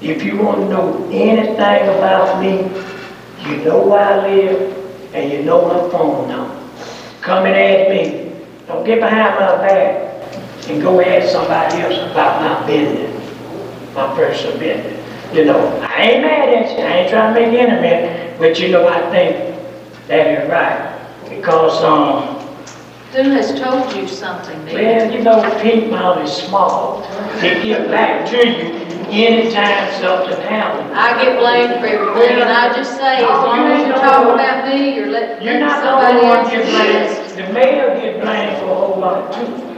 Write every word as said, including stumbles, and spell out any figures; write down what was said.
If you want to know anything about me, you know where I live, and you know my phone number. Come and ask me. Don't get behind my back and go ask somebody else about my business, my personal business. You know, I ain't mad at you. I ain't trying to make enemies, but you know, I think that is right. Because, um, who has told you something, Nick? well, you know, Pink Mountain is small. They get back to you anytime something happens. I get blamed for everything, and I just say, as long as you're talking about me, you're letting You're not the somebody only one else. get blamed. The mayor get blamed for a whole lot too.